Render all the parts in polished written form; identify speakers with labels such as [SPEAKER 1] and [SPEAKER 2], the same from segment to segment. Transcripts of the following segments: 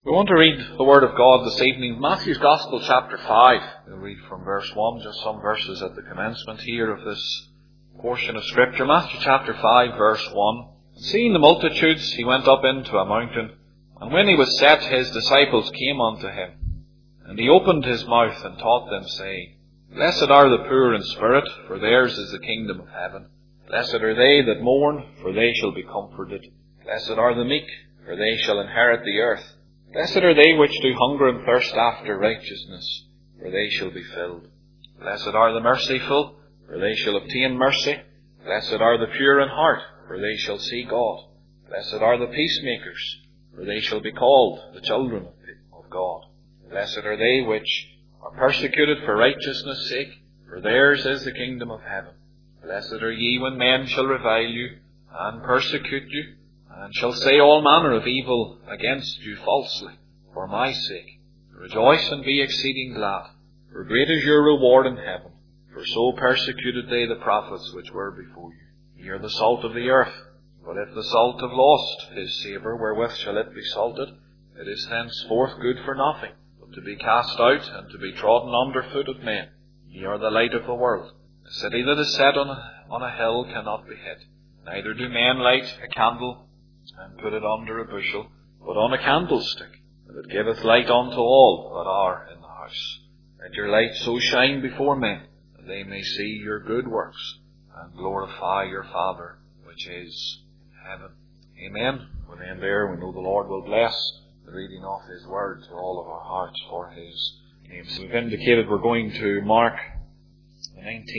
[SPEAKER 1] We want to read the Word of God this evening. Matthew's Gospel, chapter 5. We'll read from verse 1, just some verses at the commencement here of this portion of Scripture. Matthew chapter 5, verse 1. Seeing the multitudes, he went up into a mountain, and when he was set, his disciples came unto him. And he opened his mouth and taught them, saying, Blessed are the poor in spirit, for theirs is the kingdom of heaven. Blessed are they that mourn, for they shall be comforted. Blessed are the meek, for they shall inherit the earth. Blessed are they which do hunger and thirst after righteousness, for they shall be filled. Blessed are the merciful, for they shall obtain mercy. Blessed are the pure in heart, for they shall see God. Blessed are the peacemakers, for they shall be called the children of God. Blessed are they which are persecuted for righteousness' sake, for theirs is the kingdom of heaven. Blessed are ye when men shall revile you, and persecute you, and shall say all manner of evil against you falsely, for my sake. Rejoice and be exceeding glad, for great is your reward in heaven. For so persecuted they the prophets which were before you. Ye are the salt of the earth. But if the salt have lost his savour, wherewith shall it be salted? It is henceforth good for nothing, but to be cast out, and to be trodden under foot of men. Ye are the light of the world. A city that is set on a hill cannot be hid. Neither do men light a candle, and put it under a bushel, but on a candlestick, that it giveth light unto all that are in the house. Let your light so shine before men, that they may see your good works, and glorify your Father which is in heaven. Amen. We'll end there. We know the Lord will bless the reading of His Word to all of our hearts for His name. So we've indicated we're going to mark the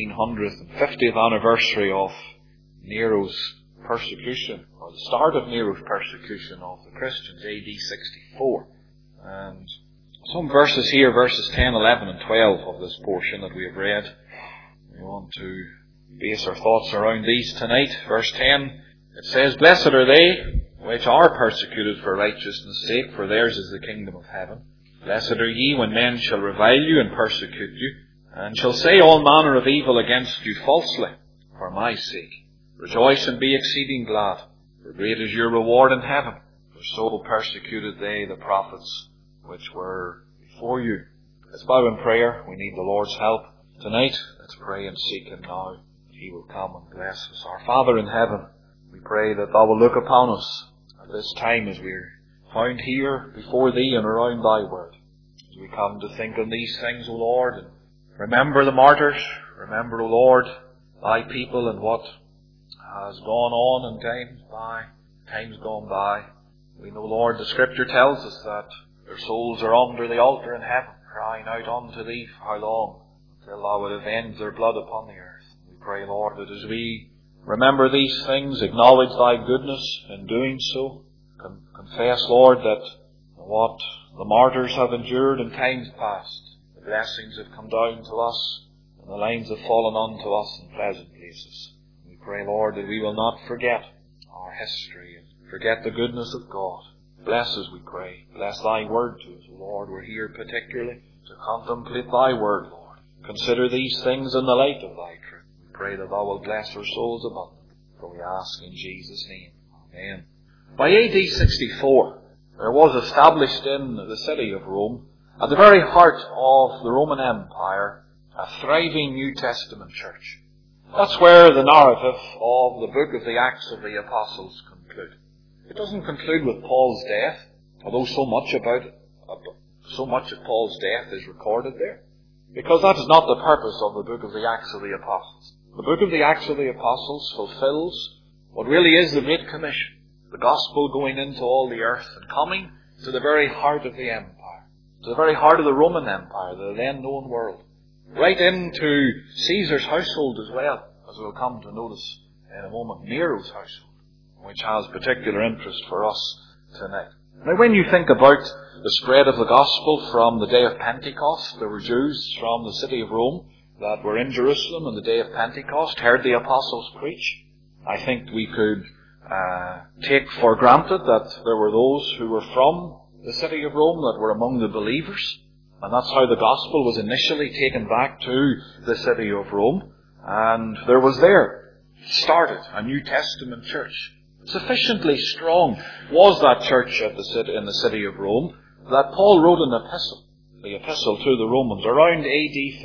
[SPEAKER 1] 1950th anniversary of Nero's persecution, or the start of Nero's persecution of the Christians, AD 64. And some verses here, verses 10, 11 and 12 of this portion that we have read. We want to base our thoughts around these tonight. Verse 10, it says, Blessed are they which are persecuted for righteousness' sake, for theirs is the kingdom of heaven. Blessed are ye when men shall revile you and persecute you, and shall say all manner of evil against you falsely, for my sake. Rejoice and be exceeding glad, for great is your reward in heaven. For so persecuted they the prophets which were before you. Let's bow in prayer. We need the Lord's help tonight. Let's pray and seek Him now. He will come and bless us. Our Father in heaven, we pray that Thou will look upon us at this time as we're found here before Thee and around Thy Word. As we come to think on these things, O Lord, and remember the martyrs. Remember, O Lord, Thy people and what has gone on in times gone by. We know, Lord, the Scripture tells us that their souls are under the altar in heaven, crying out unto Thee for how long, until Thou would avenge their blood upon the earth. We pray, Lord, that as we remember these things, acknowledge Thy goodness in doing so, confess, Lord, that what the martyrs have endured in times past, the blessings have come down to us, and the lines have fallen unto us in pleasant places. We pray, Lord, that we will not forget our history and forget the goodness of God. Bless us, we pray. Bless Thy Word to us, Lord. We're here particularly to contemplate Thy Word, Lord. Consider these things in the light of Thy truth. We pray that Thou wilt bless our souls abundantly. For we ask in Jesus' name. Amen. By AD 64, there was established in the city of Rome, at the very heart of the Roman Empire, a thriving New Testament church. That's where the narrative of the book of the Acts of the Apostles conclude. It doesn't conclude with Paul's death, although so much of Paul's death is recorded there, because that is not the purpose of the book of the Acts of the Apostles. The book of the Acts of the Apostles fulfills what really is the Great Commission, the gospel going into all the earth and coming to the very heart of the empire, to the very heart of the Roman Empire, the then known world. Right into Caesar's household as well, as we'll come to notice in a moment, Nero's household, which has particular interest for us tonight. Now, when you think about the spread of the gospel from the day of Pentecost, there were Jews from the city of Rome that were in Jerusalem on the day of Pentecost, heard the apostles preach. I think we could take for granted that there were those who were from the city of Rome that were among the believers. And that's how the gospel was initially taken back to the city of Rome. And there was there started a New Testament church. Sufficiently strong was that church in the city of Rome that Paul wrote an epistle, the epistle to the Romans, around AD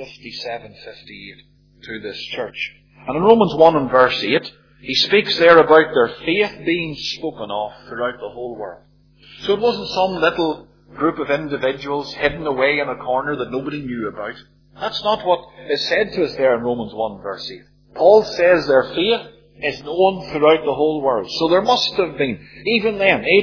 [SPEAKER 1] 57-58 to this church. And in Romans 1 and verse 8, he speaks there about their faith being spoken of throughout the whole world. So it wasn't some little group of individuals hidden away in a corner that nobody knew about. That's not what is said to us there in Romans 1 verse 8. Paul says their faith is known throughout the whole world. So there must have been, even then, AD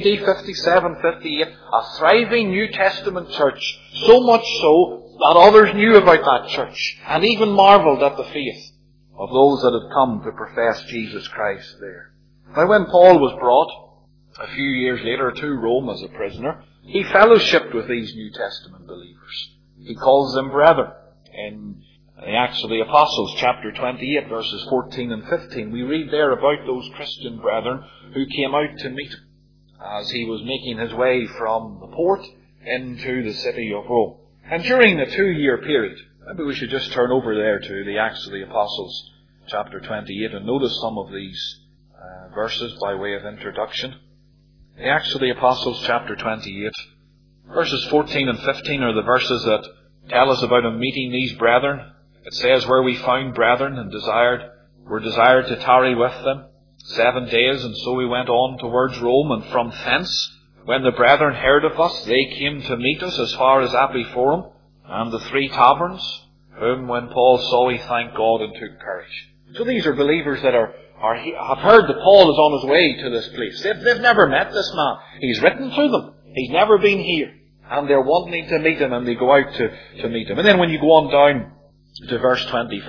[SPEAKER 1] 57-58, a thriving New Testament church, so much so that others knew about that church and even marvelled at the faith of those that had come to profess Jesus Christ there. Now when Paul was brought a few years later to Rome as a prisoner, he fellowshipped with these New Testament believers. He calls them brethren. In the Acts of the Apostles, chapter 28, verses 14 and 15, we read there about those Christian brethren who came out to meet him as he was making his way from the port into the city of Rome. And during the 2-year period, maybe we should just turn over there to the Acts of the Apostles, chapter 28, and notice some of these verses by way of introduction. The Acts of the Apostles, chapter 28, verses 14 and 15 are the verses that tell us about him meeting these brethren. It says, where we found brethren and were desired to tarry with them 7 days, and so we went on towards Rome, and from thence, when the brethren heard of us, they came to meet us as far as Appii Forum and the 3 taverns, whom when Paul saw, he thanked God and took courage. So these are believers that have heard that Paul is on his way to this place. They've never met this man. He's written to them. He's never been here. And they're wanting to meet him, and they go out to meet him. And then when you go on down to verse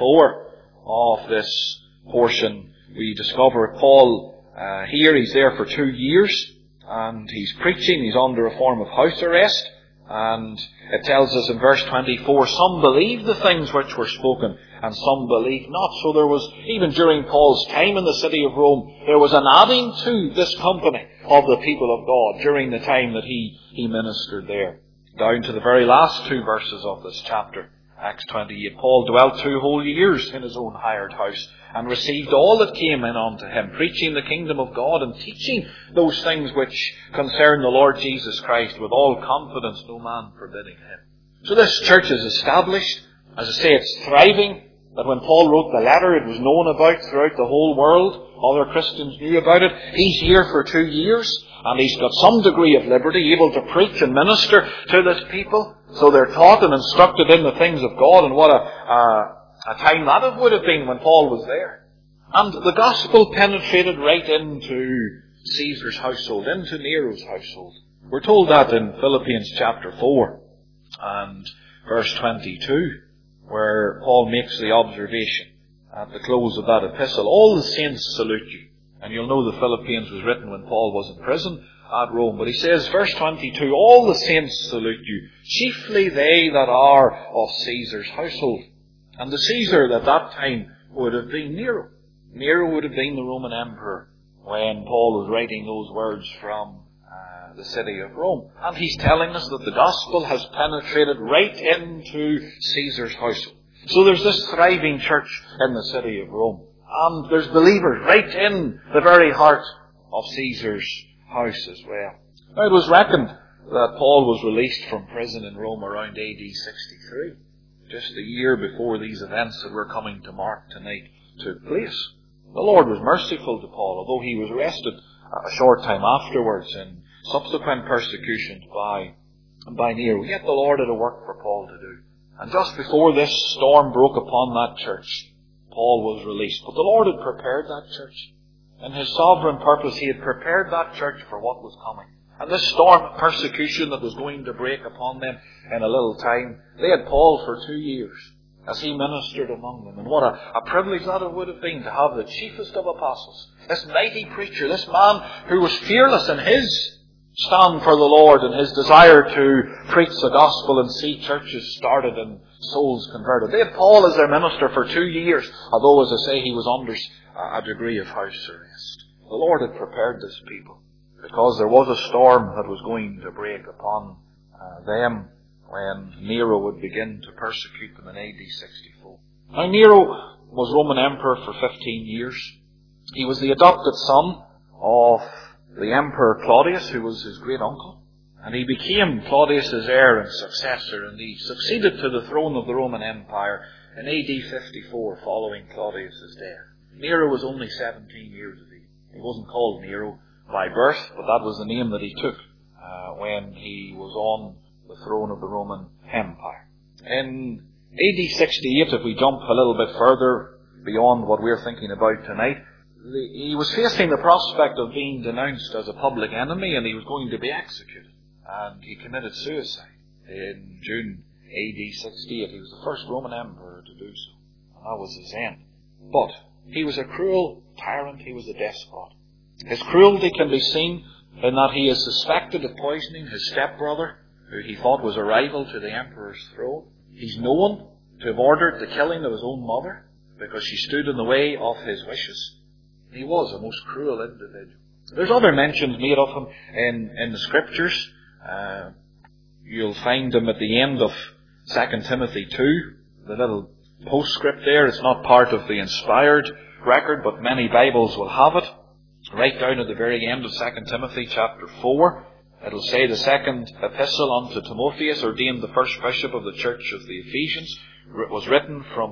[SPEAKER 1] 24 of this portion, we discover Paul here. He's there for 2 years, and he's preaching. He's under a form of house arrest. And it tells us in verse 24, some believed the things which were spoken, and some believed not. So there was, even during Paul's time in the city of Rome, there was an adding to this company of the people of God during the time that he ministered there. Down to the very last 2 verses of this chapter, Acts 28, Paul dwelt 2 whole years in his own hired house, and received all that came in unto him, preaching the kingdom of God, and teaching those things which concern the Lord Jesus Christ, with all confidence, no man forbidding him. So this church is established. As I say, it's thriving. That when Paul wrote the letter, it was known about throughout the whole world. Other Christians knew about it. He's here for 2 years, and he's got some degree of liberty, able to preach and minister to this people. So they're taught and instructed in the things of God, and what a time that it would have been when Paul was there. And the gospel penetrated right into Caesar's household, into Nero's household. We're told that in Philippians chapter 4 and verse 22, where Paul makes the observation at the close of that epistle, all the saints salute you. And you'll know the Philippians was written when Paul was in prison at Rome. But he says, verse 22, all the saints salute you, chiefly they that are of Caesar's household. And the Caesar at that time would have been Nero. Nero would have been the Roman emperor when Paul was writing those words from the city of Rome. And he's telling us that the gospel has penetrated right into Caesar's household. So there's this thriving church in the city of Rome. And there's believers right in the very heart of Caesar's house as well. Now it was reckoned that Paul was released from prison in Rome around AD 63. Just a year before these events that we're coming to mark tonight took place. The Lord was merciful to Paul, although he was arrested a short time afterwards in subsequent persecutions by Nero. Yet the Lord had a work for Paul to do. And just before this storm broke upon that church, Paul was released. But the Lord had prepared that church. In His sovereign purpose, He had prepared that church for what was coming. And this storm of persecution that was going to break upon them in a little time, they had Paul for 2 years as he ministered among them. And what a privilege that it would have been to have the chiefest of apostles, this mighty preacher, this man who was fearless in his stand for the Lord and his desire to preach the gospel and see churches started and souls converted. They had Paul as their minister for 2 years, although, as I say, he was under a degree of house arrest. The Lord had prepared this people because there was a storm that was going to break upon them when Nero would begin to persecute them in AD 64. Now Nero was Roman emperor for 15 years. He was the adopted son of the Emperor Claudius, who was his great uncle. And he became Claudius's heir and successor, and he succeeded to the throne of the Roman Empire in AD 54 following Claudius's death. Nero was only 17 years of age. He wasn't called Nero by birth, but that was the name that he took when he was on the throne of the Roman Empire. In AD 68, if we jump a little bit further beyond what we're thinking about tonight, he was facing the prospect of being denounced as a public enemy, and he was going to be executed. And he committed suicide in June AD 68. He was the first Roman emperor to do so. And that was his end. But he was a cruel tyrant. He was a despot. His cruelty can be seen in that he is suspected of poisoning his stepbrother, who he thought was a rival to the emperor's throne. He's known to have ordered the killing of his own mother because she stood in the way of his wishes. He was a most cruel individual. There's other mentions made of him in the Scriptures. You'll find him at the end of 2 Timothy 2, the little postscript there. It's not part of the inspired record, but many Bibles will have it. Right down at the very end of 2 Timothy chapter 4, it'll say the second epistle unto Timotheus, ordained the first bishop of the church of the Ephesians, was written from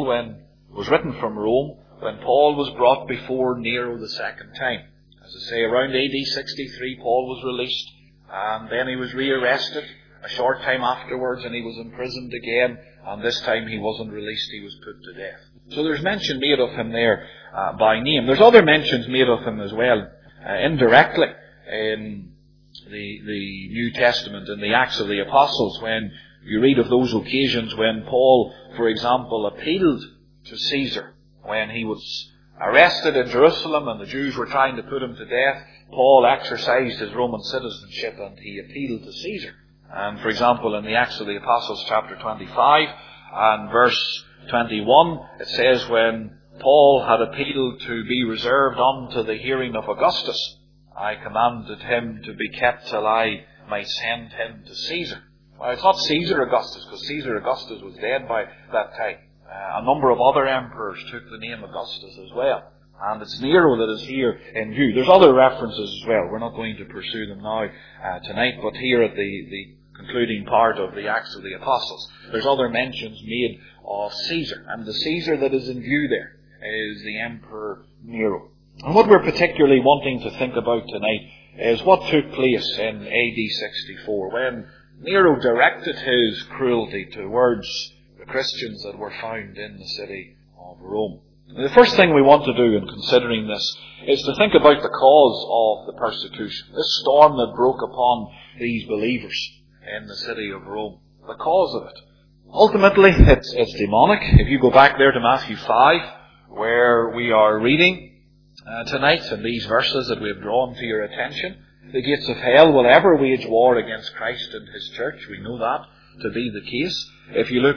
[SPEAKER 1] Rome when Paul was brought before Nero the second time. As I say, around AD 63, Paul was released, and then he was rearrested a short time afterwards, and he was imprisoned again, and this time he wasn't released, he was put to death. So there's mention made of him there by name. There's other mentions made of him as well, indirectly, in the New Testament, in the Acts of the Apostles, when you read of those occasions when Paul, for example, appealed to Caesar. When he was arrested in Jerusalem and the Jews were trying to put him to death, Paul exercised his Roman citizenship and he appealed to Caesar. And for example, in the Acts of the Apostles chapter 25 and verse 21, it says, when Paul had appealed to be reserved unto the hearing of Augustus, I commanded him to be kept till I might send him to Caesar. Well, it's not Caesar Augustus, because Caesar Augustus was dead by that time. A number of other emperors took the name Augustus as well. And it's Nero that is here in view. There's other references as well. We're not going to pursue them now tonight, but here at the concluding part of the Acts of the Apostles, there's other mentions made of Caesar. And the Caesar that is in view there is the Emperor Nero. And what we're particularly wanting to think about tonight is what took place in AD 64 when Nero directed his cruelty towards the Christians that were found in the city of Rome. And the first thing we want to do in considering this is to think about the cause of the persecution, this storm that broke upon these believers in the city of Rome. The cause of it. Ultimately, it's demonic. If you go back there to Matthew 5, where we are reading tonight, in these verses that we have drawn to your attention, the gates of hell will ever wage war against Christ and His church. We know that to be the case. If you look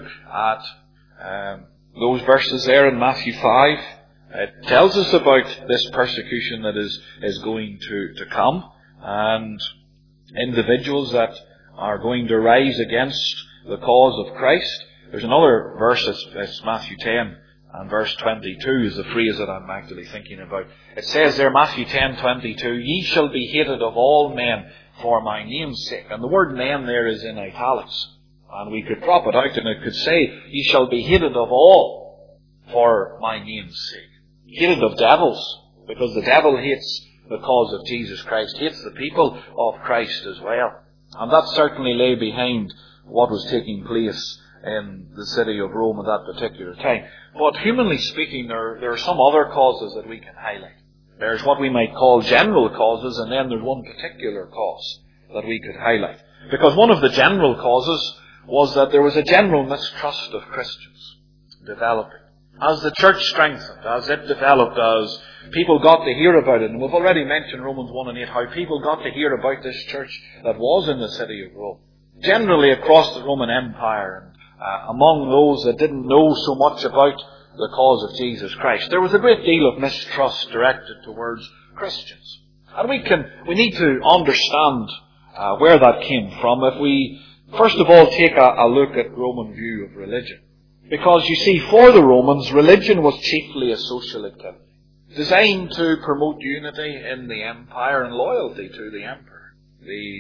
[SPEAKER 1] at those verses there in Matthew 5, it tells us about this persecution that is going to come, and individuals that are going to rise against the cause of Christ. There's another verse, it's Matthew 10 and verse 22 is the phrase that I'm actually thinking about. It says there, Matthew 10:22, ye shall be hated of all men for my name's sake. And the word men there is in italics. And we could drop it out and it could say, ye shall be hated of all for my name's sake. Hated of devils, because the devil hates the cause of Jesus Christ, hates the people of Christ as well. And that certainly lay behind what was taking place in the city of Rome at that particular time. But humanly speaking, there are some other causes that we can highlight. There's what we might call general causes, and then there's one particular cause that we could highlight. Because one of the general causes was that there was a general mistrust of Christians developing. As the church strengthened, as it developed, as people got to hear about it, and we've already mentioned Romans 1 and 8, how people got to hear about this church that was in the city of Rome. Generally across the Roman Empire, and among those that didn't know so much about the cause of Jesus Christ, there was a great deal of mistrust directed towards Christians. And we need to understand where that came from if we, first of all, take a look at Roman view of religion. Because you see, for the Romans, religion was chiefly a social activity, designed to promote unity in the empire and loyalty to the emperor. The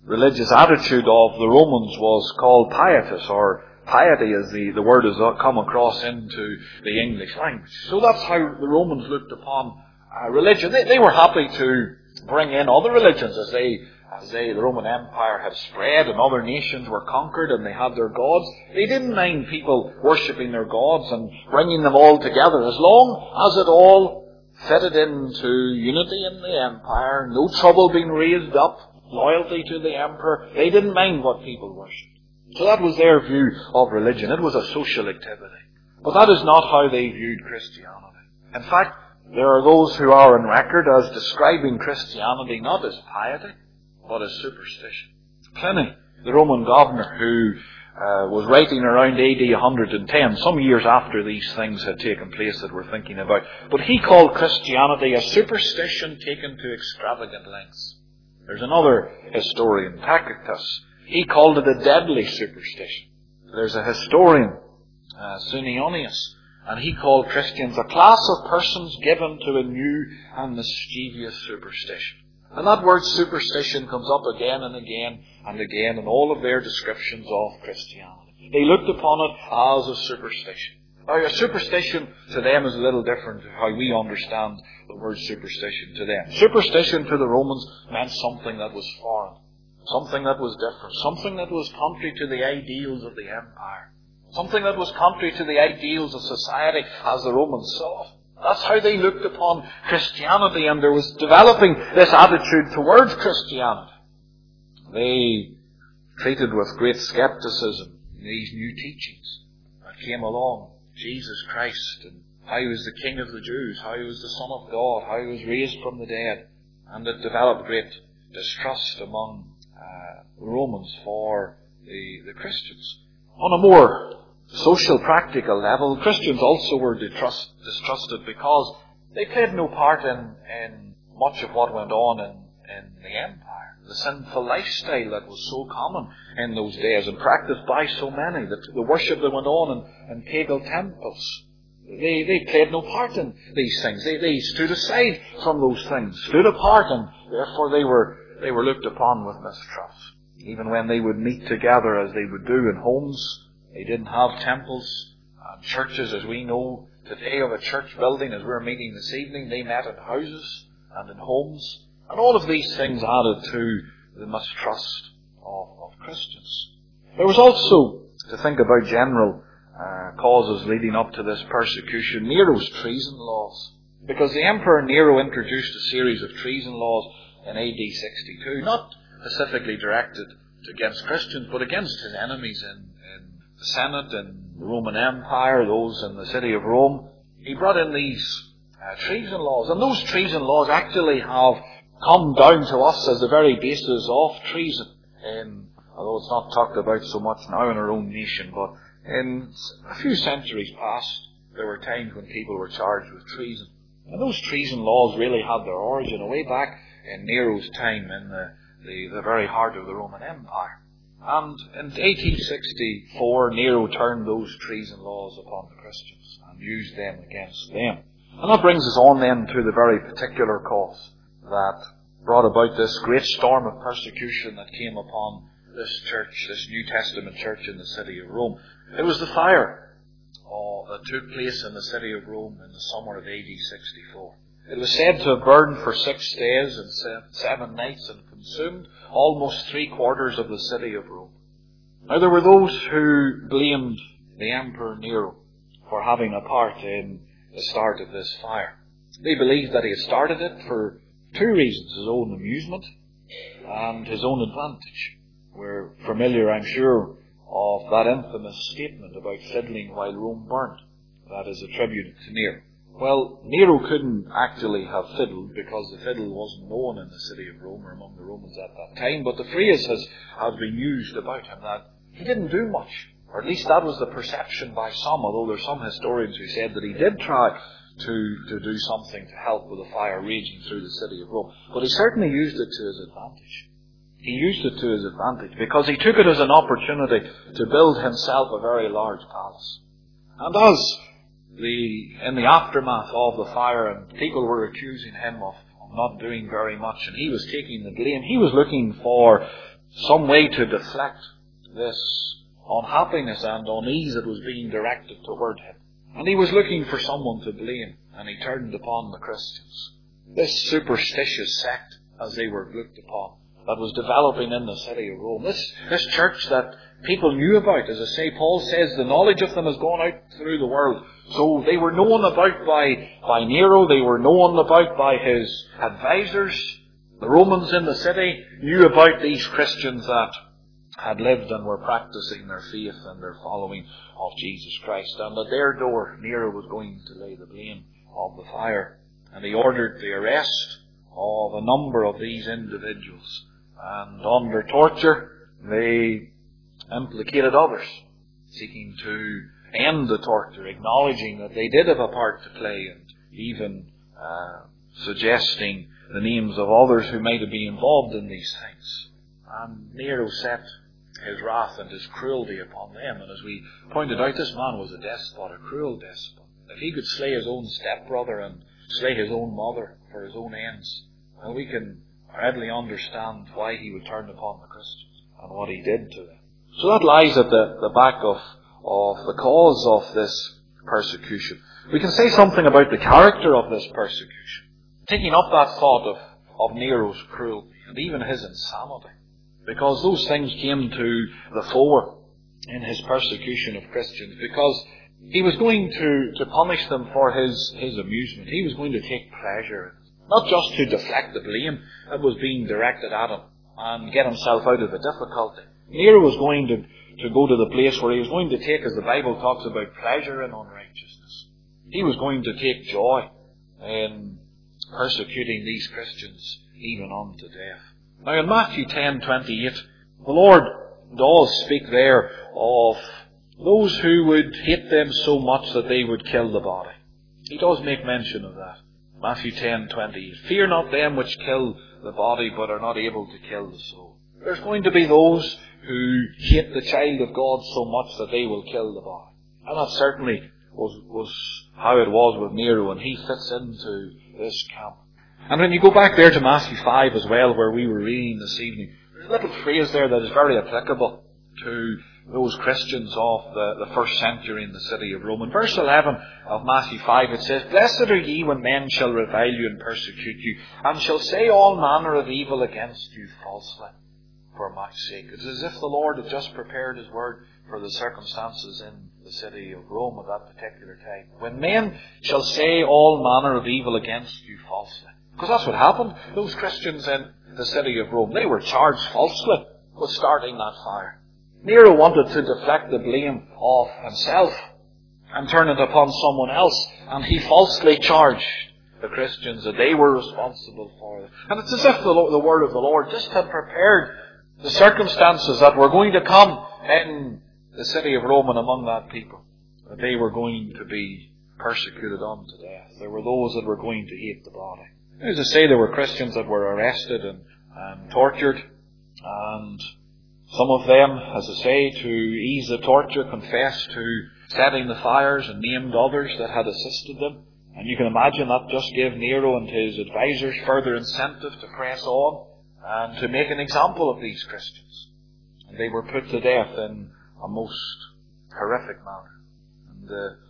[SPEAKER 1] religious attitude of the Romans was called pietas, or piety as the word has come across into the English language. So that's how the Romans looked upon religion. They were happy to bring in other religions as the Roman Empire had spread and other nations were conquered and they had their gods. They didn't mind people worshipping their gods and bringing them all together as long as it all fitted into unity in the empire, no trouble being raised up, loyalty to the emperor. They didn't mind what people worshipped. So that was their view of religion. It was a social activity. But that is not how they viewed Christianity. In fact, there are those who are on record as describing Christianity not as piety, but as superstition. Pliny, the Roman governor who was writing around AD 110, some years after these things had taken place that we're thinking about, but he called Christianity a superstition taken to extravagant lengths. There's another historian, Tacitus. He called it a deadly superstition. There's a historian, Suetonius, and he called Christians a class of persons given to a new and mischievous superstition. And that word superstition comes up again and again and again in all of their descriptions of Christianity. They looked upon it as a superstition. Now, a superstition to them is a little different to how we understand the word superstition to them. Superstition to the Romans meant something that was foreign, something that was different, something that was contrary to the ideals of the empire, something that was contrary to the ideals of society as the Romans saw it. That's how they looked upon Christianity, and there was developing this attitude towards Christianity. They treated with great skepticism these new teachings that came along. Jesus Christ, and how he was the King of the Jews, how he was the Son of God, how he was raised from the dead. And it developed great distrust among the Romans for the Christians. On a more social, practical level, Christians also were distrusted because they played no part in much of what went on in the empire. The sinful lifestyle that was so common in those days and practiced by so many, the worship that went on in pagan temples. They played no part in these things. They stood aside from those things, stood apart, and therefore they were looked upon with mistrust. Even when they would meet together as they would do in homes, they didn't have temples and churches as we know today of a church building as we're meeting this evening. They met in houses and in homes. And all of these things added to the mistrust of Christians. There was also, to think about general causes leading up to this persecution, Nero's treason laws. Because the Emperor Nero introduced a series of treason laws in AD 62, not specifically directed against Christians, but against his enemies in the Senate and the Roman Empire, those in the city of Rome. He brought in these treason laws, and those treason laws actually have come down to us as the very basis of treason. Although it's not talked about so much now in our own nation, but in a few centuries past, there were times when people were charged with treason. And those treason laws really had their origin way back in Nero's time in the very heart of the Roman Empire. And in 1864, Nero turned those treason laws upon the Christians and used them against them. And that brings us on then to the very particular cause that brought about this great storm of persecution that came upon this church, this New Testament church in the city of Rome. It was the fire that took place in the city of Rome in the summer of AD 64. It was said to have burned for 6 days and 7 nights and consumed almost 3/4 of the city of Rome. Now there were those who blamed the Emperor Nero for having a part in the start of this fire. They believed that he had started it for 2 reasons: his own amusement and his own advantage. We're familiar, I'm sure, of that infamous statement about fiddling while Rome burned. That is attributed to Nero. Well, Nero couldn't actually have fiddled because the fiddle wasn't known in the city of Rome or among the Romans at that time, but the phrase has been used about him that he didn't do much, or at least that was the perception by some, although there's some historians who said that he did try to do something to help with the fire raging through the city of Rome. But he certainly used it to his advantage. He used it to his advantage because he took it as an opportunity to build himself a very large palace. And as in the aftermath of the fire, and people were accusing him of not doing very much, and he was taking the blame, he was looking for some way to deflect this unhappiness and unease that was being directed toward him. And he was looking for someone to blame, and he turned upon the Christians. This superstitious sect, as they were looked upon, that was developing in the city of Rome. This church that people knew about. As I say, Paul says the knowledge of them has gone out through the world. So they were known about by Nero. They were known about by his advisors. The Romans in the city knew about these Christians that had lived and were practicing their faith and their following of Jesus Christ. And at their door, Nero was going to lay the blame of the fire. And he ordered the arrest of a number of these individuals. And under torture, they implicated others, seeking to end the torture, acknowledging that they did have a part to play, and even suggesting the names of others who might have been involved in these things. And Nero set his wrath and his cruelty upon them. And as we pointed out, this man was a despot, a cruel despot. If he could slay his own stepbrother and slay his own mother for his own ends, well, we can readily understand why he would turn upon the Christians and what he did to them. So that lies at the back of the cause of this persecution. We can say something about the character of this persecution, taking up that thought of Nero's cruelty and even his insanity, because those things came to the fore in his persecution of Christians, because he was going to punish them for his amusement. He was going to take pleasure in it. Not just to deflect the blame that was being directed at him and get himself out of the difficulty. Nero was going to go to the place where he was going to take, as the Bible talks about, pleasure in unrighteousness. He was going to take joy in persecuting these Christians even unto death. Now in Matthew 10:28, the Lord does speak there of those who would hate them so much that they would kill the body. He does make mention of that. Matthew 10:28. Fear not them which kill the body, but are not able to kill the soul. There's going to be those who hate the child of God so much that they will kill the body. And that certainly was how it was with Nero, and he fits into this camp. And when you go back there to Matthew 5 as well, where we were reading this evening, there's a little phrase there that is very applicable to those Christians of the first century in the city of Rome. In verse 11 of Matthew 5 it says, Blessed are ye when men shall revile you and persecute you, and shall say all manner of evil against you falsely for my sake. It's as if the Lord had just prepared His word for the circumstances in the city of Rome at that particular time. When men shall say all manner of evil against you falsely. Because that's what happened. Those Christians in the city of Rome, they were charged falsely with starting that fire. Nero wanted to deflect the blame of himself and turn it upon someone else, and he falsely charged the Christians that they were responsible for it. And it's as if the word of the Lord just had prepared the circumstances that were going to come in the city of Rome and among that people, that they were going to be persecuted unto death. There were those that were going to hate the body. As I say, there were Christians that were arrested and tortured, and some of them, as I say, to ease the torture, confessed to setting the fires and named others that had assisted them. And you can imagine that just gave Nero and his advisors further incentive to press on and to make an example of these Christians. And they were put to death in a most horrific manner. And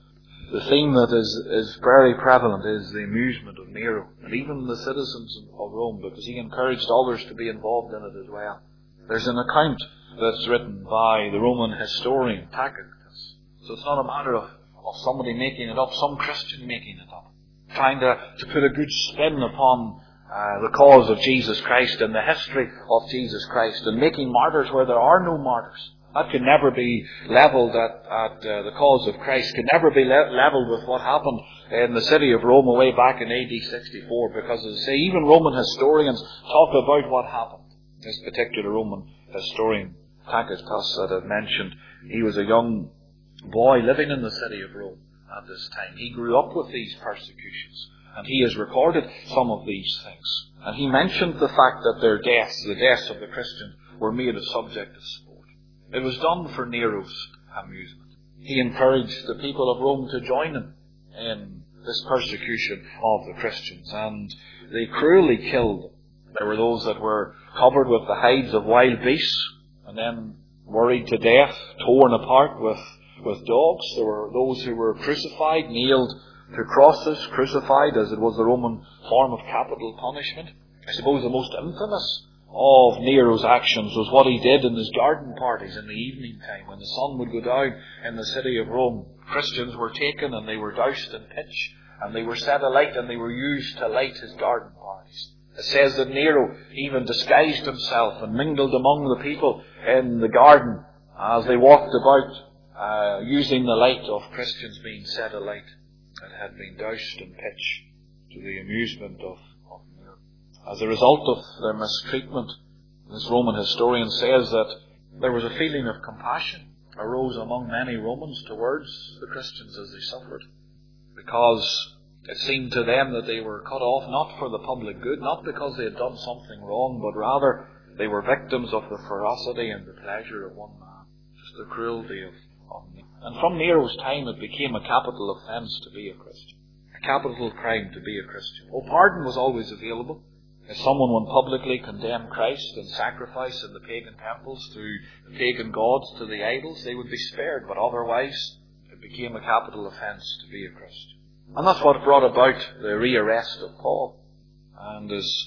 [SPEAKER 1] the theme that is very prevalent is the amusement of Nero, and even the citizens of Rome, because he encouraged others to be involved in it as well. There's an account that's written by the Roman historian Tacitus. So it's not a matter of somebody making it up, some Christian making it up, trying to put a good spin upon the cause of Jesus Christ and the history of Jesus Christ, and making martyrs where there are no martyrs. That can never be levelled at the cause of Christ, can never be levelled with what happened in the city of Rome way back in AD 64, because as I say, even Roman historians talk about what happened. This particular Roman historian, Tacitus, that I've mentioned, he was a young boy living in the city of Rome at this time. He grew up with these persecutions, and he has recorded some of these things. And he mentioned the fact that their deaths, the deaths of the Christians, were made a subject of sport. It was done for Nero's amusement. He encouraged the people of Rome to join him in this persecution of the Christians, and they cruelly killed There were those that were covered with the hides of wild beasts and then worried to death, torn apart with dogs. There were those who were crucified, nailed to crosses, crucified as it was the Roman form of capital punishment. I suppose the most infamous of Nero's actions was what he did in his garden parties in the evening time when the sun would go down in the city of Rome. Christians were taken and they were doused in pitch and they were set alight and they were used to light his garden parties. It says that Nero even disguised himself and mingled among the people in the garden as they walked about, using the light of Christians being set alight that had been doused in pitch to the amusement of Nero. As a result of their mistreatment, this Roman historian says that there was a feeling of compassion arose among many Romans towards the Christians as they suffered, because it seemed to them that they were cut off not for the public good, not because they had done something wrong, but rather they were victims of the ferocity and the pleasure of one man, just the cruelty of Nero. And from Nero's time it became a capital offence to be a Christian, a capital crime to be a Christian. Pardon was always available. If someone would publicly condemn Christ and sacrifice in the pagan temples through the pagan gods to the idols, they would be spared, but otherwise it became a capital offence to be a Christian. And that's what brought about the rearrest of Paul. And as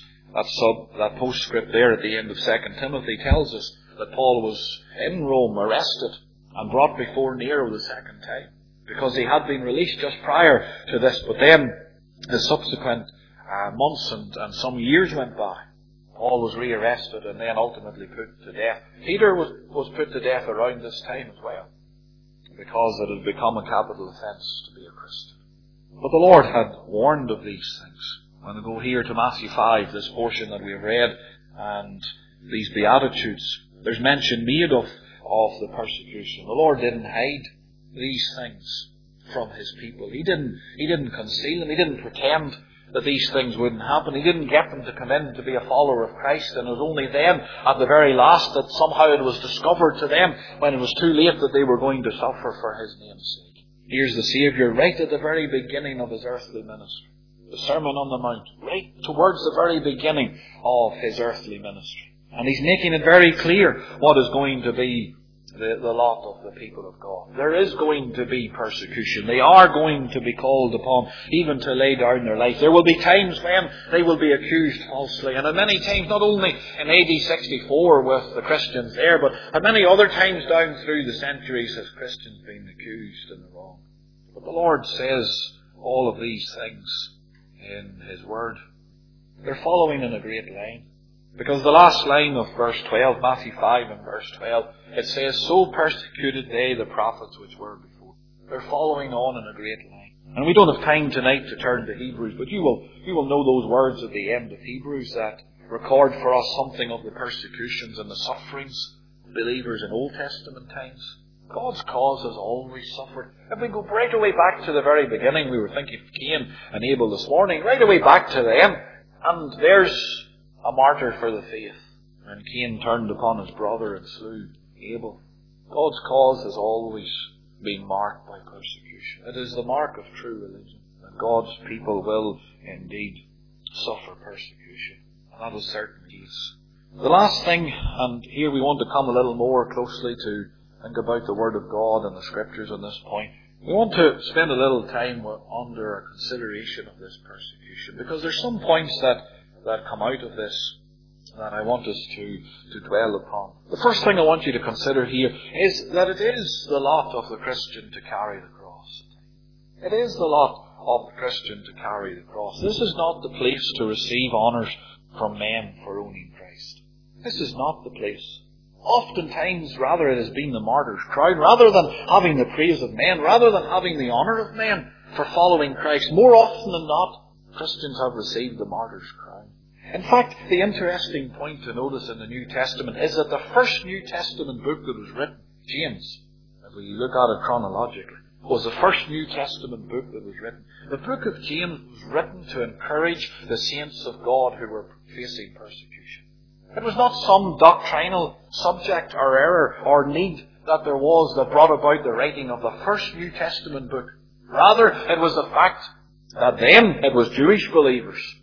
[SPEAKER 1] that postscript there at the end of 2 Timothy tells us that Paul was in Rome, arrested and brought before Nero the second time, because he had been released just prior to this, but then the subsequent months and some years went by. Paul was rearrested and then ultimately put to death. Peter was put to death around this time as well, because it had become a capital offence to be a Christian. But the Lord had warned of these things. When we go here to Matthew 5, this portion that we have read, and these Beatitudes, there's mention made of the persecution. The Lord didn't hide these things from His people. He didn't conceal them. He didn't pretend that these things wouldn't happen. He didn't get them to come in to be a follower of Christ, and it was only then, at the very last, that somehow it was discovered to them, when it was too late, that they were going to suffer for His name's sake. Here's the Saviour right at the very beginning of His earthly ministry. The Sermon on the Mount, right towards the very beginning of His earthly ministry. And He's making it very clear what is going to be the lot of the people of God. There is going to be persecution. They are going to be called upon even to lay down their life. There will be times when they will be accused falsely. And at many times, not only in AD 64 with the Christians there, but at many other times down through the centuries has Christians been accused in the wrong. But the Lord says all of these things in His Word. They're following in a great line. Because the last line of verse 12, Matthew 5 and verse 12, it says, "So persecuted they the prophets which were before." They're following on in a great line. And we don't have time tonight to turn to Hebrews, but you will know those words at the end of Hebrews that record for us something of the persecutions and the sufferings of believers in Old Testament times. God's cause has always suffered. If we go right away back to the very beginning, we were thinking of Cain and Abel this morning, right away back to them, and there's a martyr for the faith. And Cain turned upon his brother and slew Abel. God's cause has always been marked by persecution. It is the mark of true religion, that God's people will indeed suffer persecution. And that is certainly the case. The last thing, and here we want to come a little more closely to think about the Word of God and the Scriptures on this point. We want to spend a little time under a consideration of this persecution, because there's some points that come out of this that I want us to dwell upon. The first thing I want you to consider here is that it is the lot of the Christian to carry the cross. It is the lot of the Christian to carry the cross. This is not the place to receive honours from men for owning Christ. This is not the place. Oftentimes, rather, it has been the martyr's crown, rather than having the praise of men, rather than having the honour of men for following Christ. More often than not, Christians have received the martyr's crown. In fact, the interesting point to notice in the New Testament is that the first New Testament book that was written, James, if we look at it chronologically, was the first New Testament book that was written. The book of James was written to encourage the saints of God who were facing persecution. It was not some doctrinal subject or error or need that there was that brought about the writing of the first New Testament book. Rather, it was the fact that then it was Jewish believers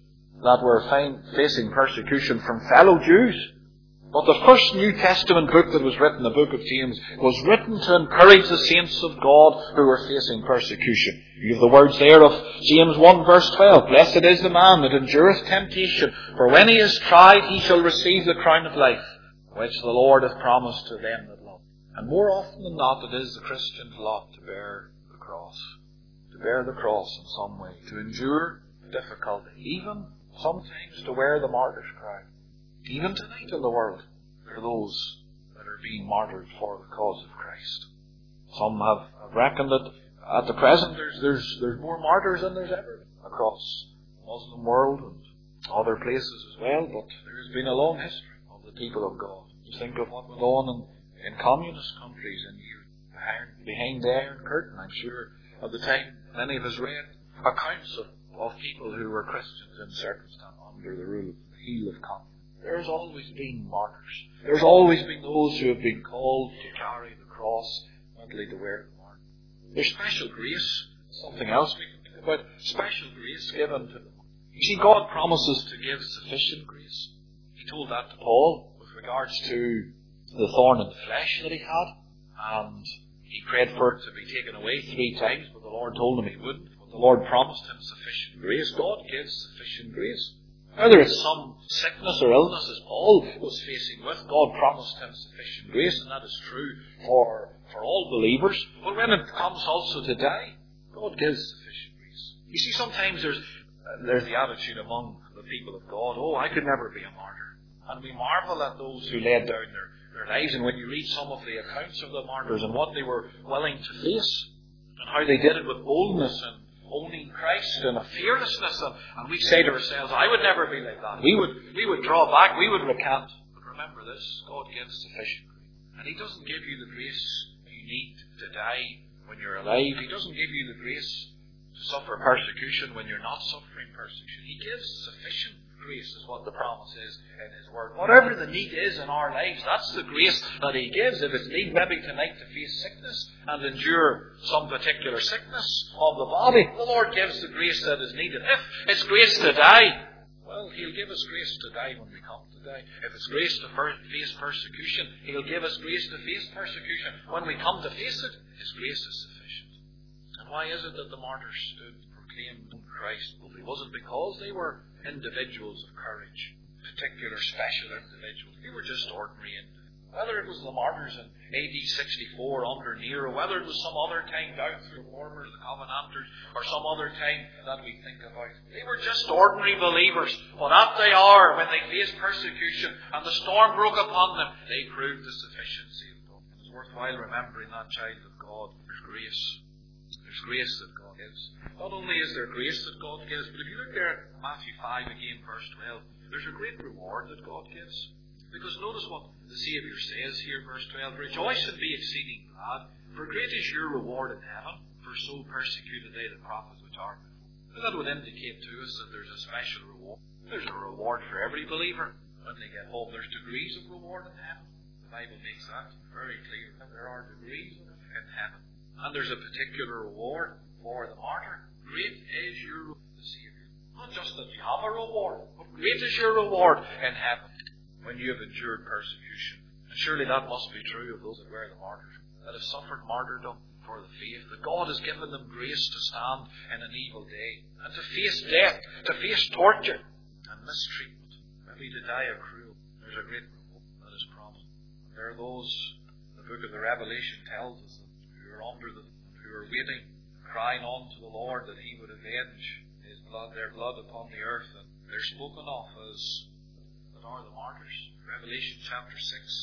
[SPEAKER 1] that were facing persecution from fellow Jews. But the first New Testament book that was written, the book of James, was written to encourage the saints of God who were facing persecution. You have the words there of James 1 verse 12. Blessed is the man that endureth temptation, for when he is tried he shall receive the crown of life, which the Lord hath promised to them that love. And more often than not, it is the Christian's lot to bear the cross. To bear the cross in some way. To endure difficulty. Even sometimes to wear the martyr's crown. Even tonight in the world, there are those that are being martyred for the cause of Christ. Some have reckoned that at the present there's more martyrs than there's ever been across the Muslim world and other places as well, but there has been a long history of the people of God. Just think of what went on in communist countries in behind the Iron Curtain. I'm sure at the time many of us read accounts of people who were Christians in circumstance under the rule of the heel of communism. There's always been martyrs. There's always been those who have been called to carry the cross, mentally to wear the mark. There's special grace, something else we can think about, special grace given to them. You see, God promises to give sufficient grace. He told that to Paul with regards to the thorn in the flesh that he had, and he prayed for it to be taken away 3 times, but the Lord told him he wouldn't. But the Lord promised him sufficient grace. God gives sufficient grace. Whether it's some sickness or illness as Paul was facing with, God promised him sufficient grace, and that is true for all believers. But when it comes also to die, God gives sufficient grace. You see, sometimes there's the attitude among the people of God, oh, I could never be a martyr. And we marvel at those who laid down their lives, and when you read some of the accounts of the martyrs and what they were willing to face, and how they did it with boldness and owning Christ and a fearlessness, and we say to ourselves, I would never be like that. We would draw back, we would recant. But remember this, God gives sufficient grace. And He doesn't give you the grace you need to die when you're alive. He doesn't give you the grace to suffer persecution when you're not suffering persecution. He gives sufficient grace, is what the promise is in His Word. Whatever the need is in our lives, that's the grace that He gives. If it's need maybe tonight to face sickness and endure some particular sickness of the body, the Lord gives the grace that is needed. If it's grace to die, well, He'll give us grace to die when we come to die. If it's grace to face persecution, He'll give us grace to face persecution. When we come to face it, His grace is sufficient. And why is it that the martyrs stood and proclaimed Christ? Well, it wasn't because they were individuals of courage, particular special individuals. They were just ordinary individuals. Whether it was the martyrs in AD 64 under Nero, whether it was some other time down through the Reformers, the Covenanters, or some other time that we think about, they were just ordinary believers. But at the hour when they faced persecution and the storm broke upon them, they proved the sufficiency of God. It's worthwhile remembering that, child of God. There's grace. There's grace that God gives. Not only is there grace that God gives, but if you look there at Matthew 5 again, verse 12, there's a great reward that God gives. Because notice what the Saviour says here, verse 12, Rejoice and be exceeding glad, for great is your reward in heaven, for so persecuted they the prophets which are before. Now that would indicate to us that there's a special reward. There's a reward for every believer when they get home. There's degrees of reward in heaven. The Bible makes that very clear. There are degrees in heaven. And there's a particular reward for the martyr. Great is your reward, the Saviour. Not just that you have a reward, but great is your reward in heaven when you have endured persecution. And surely that must be true of those that wear the martyrdom, that have suffered martyrdom for the faith, that God has given them grace to stand in an evil day, and to face death, to face torture and mistreatment, maybe to die a cruel. There's a great reward that is promised. There are those, the book of the Revelation tells us, who are under them, who are waiting, crying on to the Lord that He would avenge His blood, their blood upon the earth, and they're spoken of as that are the martyrs. Revelation chapter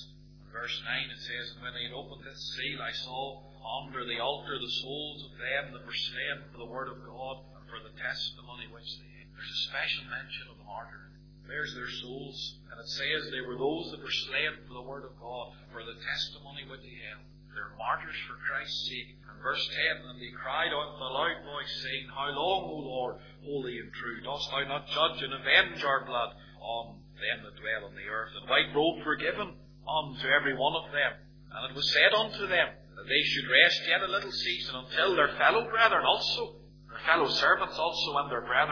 [SPEAKER 1] 6, verse 9, it says, And when they had opened this seal, I saw under the altar the souls of them that were slain for the word of God and for the testimony which they had. There's a special mention of the martyr. There's their souls, and it says they were those that were slain for the word of God, for the testimony which they held. They're martyrs for Christ's sake. And verse 10, And they cried out with a loud voice, saying, How long, O Lord, holy and true, dost thou not judge and avenge our blood on them that dwell on the earth, and white robe forgiven unto every one of them? And it was said unto them that they should rest yet a little season until their fellow brethren also, their fellow servants also, and their brethren that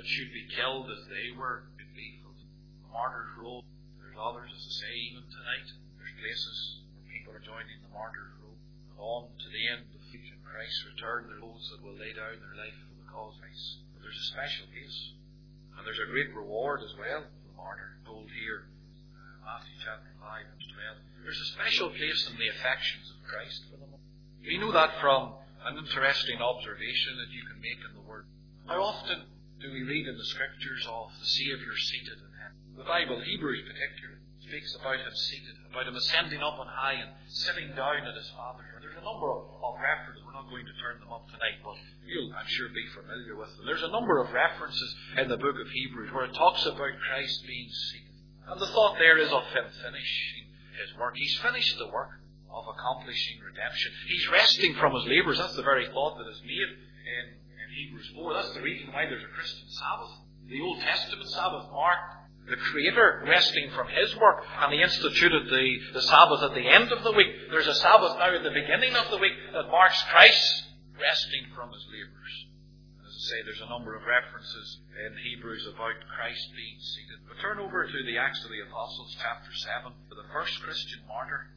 [SPEAKER 1] that should be killed as they were could be fulfilled. The martyr's roll. There's others, as I say, even tonight. There's places where people are joining the martyr's roll. And on to the end of Christ's return, there are those that will lay down their life for the cause of Christ. But there's a special place. And there's a great reward as well for the martyr. Told here, Matthew chapter 5 and 12. There's a special place in the affections of Christ for them. We know that from an interesting observation that you can make in the Word. How often do we read in the Scriptures of the Saviour seated in heaven? The Bible, Hebrews particularly, speaks about Him seated, about Him ascending up on high and sitting down at His Father's. There's a number of references. We're not going to turn them up tonight, but you'll, I'm sure, be familiar with them. There's a number of references in the book of Hebrews where it talks about Christ being seated. And the thought there is of Him finishing His work. He's finished the work of accomplishing redemption. He's resting from His labours. That's the very thought that is made in Hebrews 4. That's the reason why there's a Christian Sabbath. The Old Testament Sabbath marked the Creator resting from His work, and He instituted the Sabbath at the end of the week. There's a Sabbath now at the beginning of the week that marks Christ resting from His labours. As I say, there's a number of references in Hebrews about Christ being seated. But turn over to the Acts of the Apostles, chapter 7, for the first Christian martyr.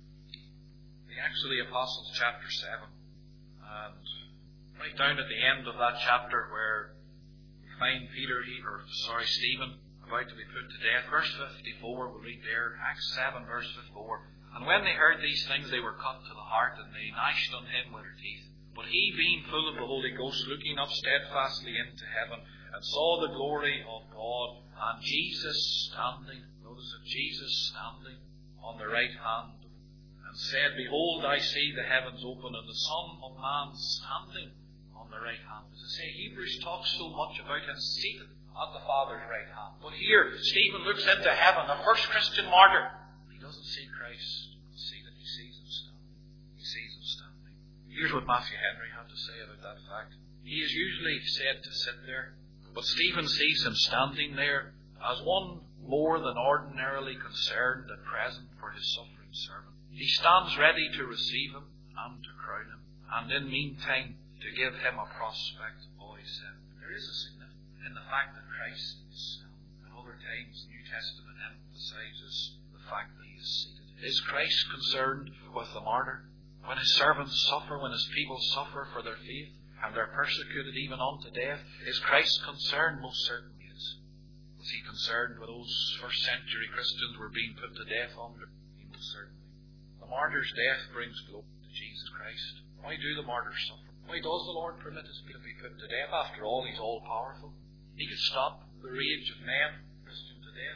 [SPEAKER 1] The Acts of the Apostles, chapter 7. And right down at the end of that chapter where we find Stephen about to be put to death. Verse 54, we'll read there, Acts 7, verse 54. And when they heard these things, they were cut to the heart, and they gnashed on him with their teeth. But he, being full of the Holy Ghost, looking up steadfastly into heaven, and saw the glory of God, and Jesus standing, notice it, Jesus standing on the right hand, and said, Behold, I see the heavens open, and the Son of Man standing on the right hand. As I say, Hebrews talks so much about Him seated at the Father's right hand. But here, Stephen looks into heaven, the first Christian martyr. He doesn't see Christ seated, he sees Him standing. He sees Him standing. Here's what Matthew Henry had to say about that fact. He is usually said to sit there, but Stephen sees him standing there as one more than ordinarily concerned and present for his suffering servant. He stands ready to receive him and to crown him, and in meantime to give him a prospect of his sin. There is a significance in the fact that Christ is standing. At other times, the New Testament emphasizes the fact that He is seated. Is Christ concerned with the martyr? When His servants suffer, when His people suffer for their faith, and they're persecuted even unto death, is Christ concerned? Most certainly is. Was He concerned when those first century Christians were being put to death under? Most certainly. The martyr's death brings glory to Jesus Christ. Why do the martyrs suffer? Why does the Lord permit His people to be put to death? After all, He's all-powerful. He could stop the rage of men, Christian to death.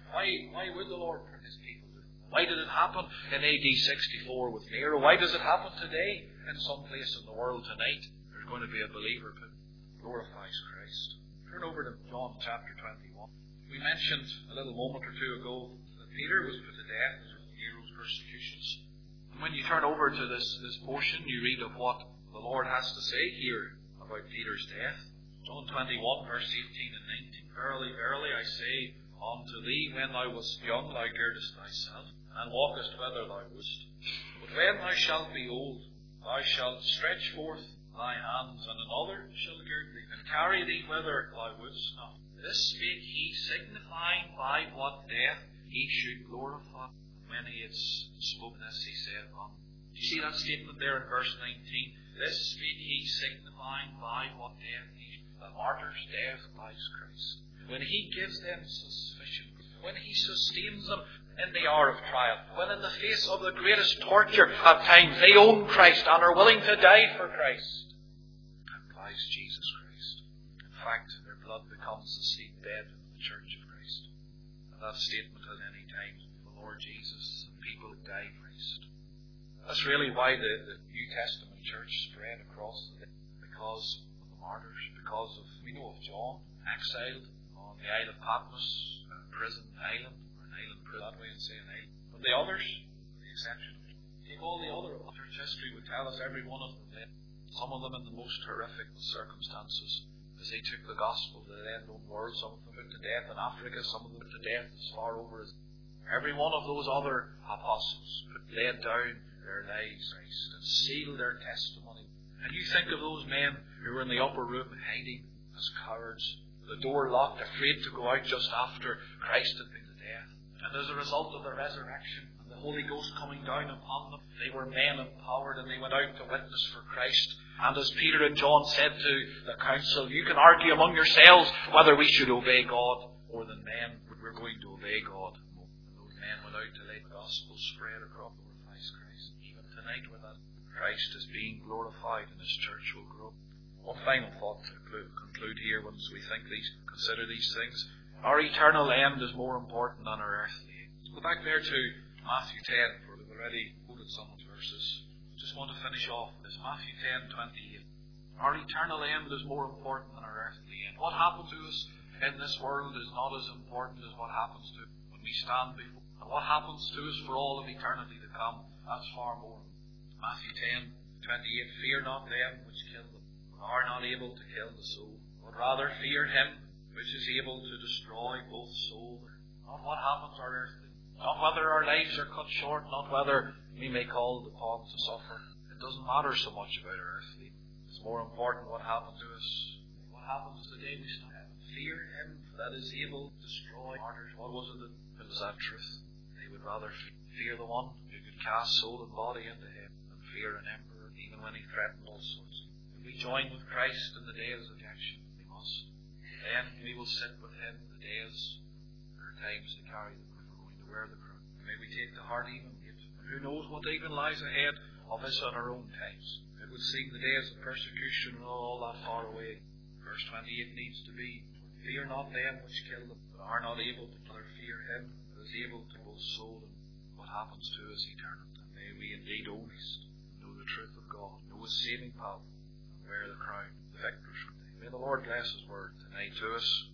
[SPEAKER 1] Why would the Lord permit His people to do it? Why did it happen in AD 64 with Nero? Why does it happen today in some place in the world tonight? There's going to be a believer who glorifies Christ. Turn over to John chapter 21. We mentioned a little moment or two ago that Peter was put to death as Nero's persecutions. And when you turn over to this portion, you read of what the Lord has to say here about Peter's death. John 21, verse 18 and 19. Verily, verily, I say unto thee, when thou wast young, thou girdest thyself, and walkest whither thou wouldst. But when thou shalt be old, thou shalt stretch forth thy hands, and another shall gird thee, and carry thee whither thou wouldst not. This spake he, signifying by what death he should glorify. When he had spoken this, he said, you see that statement there in verse 19? This spake he, signifying by what death he should. The martyr's death lies Christ. When He gives them sufficient, when He sustains them in the hour of trial, when in the face of the greatest torture at times they own Christ and are willing to die for Christ, that lies Jesus Christ. In fact, their blood becomes the seedbed of the Church of Christ. And that statement at any time, the Lord Jesus and people who die for Christ. That's really why the New Testament church spread across the day, because of the martyrs. Because of, we know of John, exiled on the Isle of Patmos, a prison island, or an island prison, that way and say an island. But the others, with the exception of John, take all the other, church history would tell us every one of them led, some of them in the most horrific circumstances, as they took the gospel to the unknown world. Some of them put to death in Africa, some of them put to death as far over as every one of those other apostles laid down their lives and sealed their testimony. And you think of those men who were in the upper room hiding as cowards, the door locked, afraid to go out just after Christ had been to death. And as a result of the resurrection and the Holy Ghost coming down upon them, they were men empowered and they went out to witness for Christ. And as Peter and John said to the council, you can argue among yourselves whether we should obey God more than men. We're going to obey God. And those men went out to let the gospel spread across the glorifies Christ. Even tonight, with that, Christ is being glorified and His church will grow. One final thought to conclude here once we consider these things. Our eternal end is more important than our earthly end. Go back there to Matthew 10, for we've already quoted some of the verses. Just want to finish off with this. Matthew 10:28. Our eternal end is more important than our earthly end. What happens to us in this world is not as important as what happens to us when we stand before. And what happens to us for all of eternity to come, that's far more. Matthew 10:28. Fear not them which kill them, are not able to kill the soul, but rather fear Him which is able to destroy both soul. Not what happens to our earthly, not whether our lives are cut short, not whether we may call upon to suffer. It doesn't matter so much about our earthly. It's more important what happens to us. What happens the day we stand. Fear Him that is able to destroy martyrs. What was it that was that truth? They would rather fear the one who could cast soul and body into heaven than fear an emperor, even when he threatened all sorts. We join with Christ in the days of action. We must. Then we will sit with Him in the days. There are times to carry the crown. We're going to wear the crown. May we take to heart even it. And who knows what even lies ahead of us in our own times. It would seem the days of persecution are not all that far away. Verse 28 needs to be, fear not them which kill them, but are not able to rather fear Him that is able to both soul and what happens to us eternal. And may we indeed always know the truth of God, know His saving power, wear the crown, the victor's crown. May the Lord bless His word tonight to us.